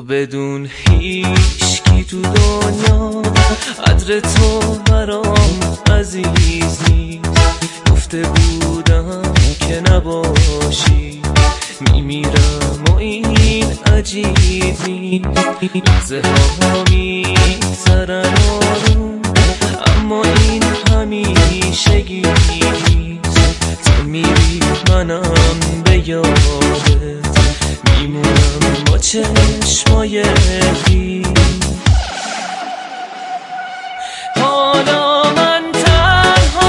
بدون هیچکی تو دنیا قدر تو برام عزیز نیست. گفته بودم که نباشی میمیرم و این عجیب نیست. لحظه ها میگذرن آروم اما این همیشگی نیست. تو میری منم به یادت میمونم با چشمای خیس. حالا من تنها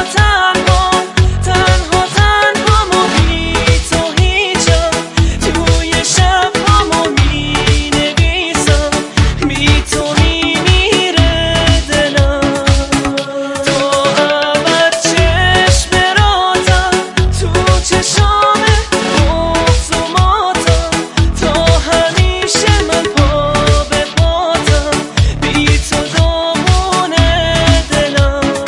بی تو هیچم. توی شب همو می نویسم بی تو میمیره دلم. تو ابد چشم راتم تو چشام بغض و ماتم. تا همیشه من پا به پاتم بی تو دامونه دلم.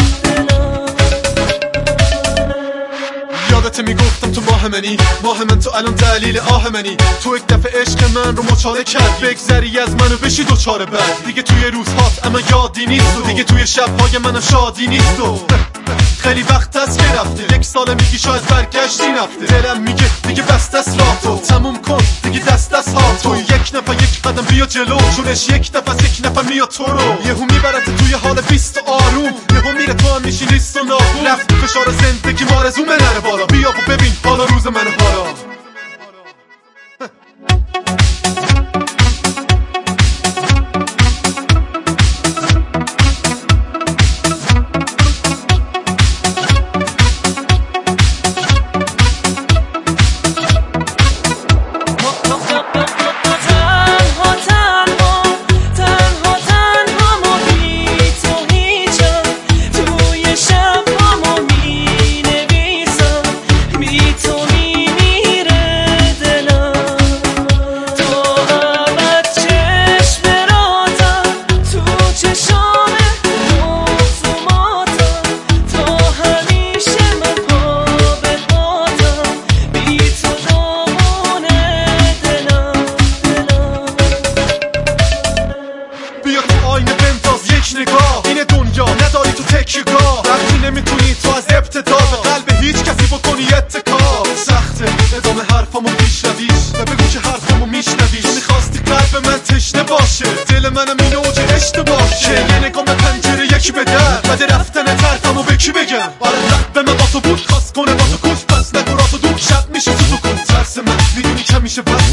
یادت میگفتم تو ماه من تو الان دلیل آه منی. تو یک دفعه عشق من رو مچاله کرد بگذری از منو بشی دوچاره بعد. دیگه توی روزهات اما یادی نیست و دیگه توی شبهای منم شادی نیست و خیلی وقت هست که رفته. یک سال میگی شاید برگشتی نفته. دلم میگه دیگه بست است راه تو تموم کن دیگه دست ها تو. یک نفر یک قدم بیا جلو چونش یک نفر یک نفر میاد تو رو. یهو میبرت توی حال بیست و آروم یهو میره تو هم میشی لیست و نابون. رفت فشار زندگی مارزومه نره بالا. بیا و ببین حالا روز من حالا. این دنیا نداری تو تکیه‌گاه. وقتی نمیتونی تو از ابتدا به قلب هیچ کسی بکنی اتکا. سخته ادامه حرفامو پیشرویش و بگو که حرفامو میشنویش. میخواستی قلب من تشنه باشه دل منم این اوج اشتباه که یه نگاه به پنجره یکی به در بعد رفتن طرفمو به کی بگم. آره به من با تو بود خواست کنه با تو کش پس نگو را تو دور شب میشه تو کن. ترس من میدونی که میشه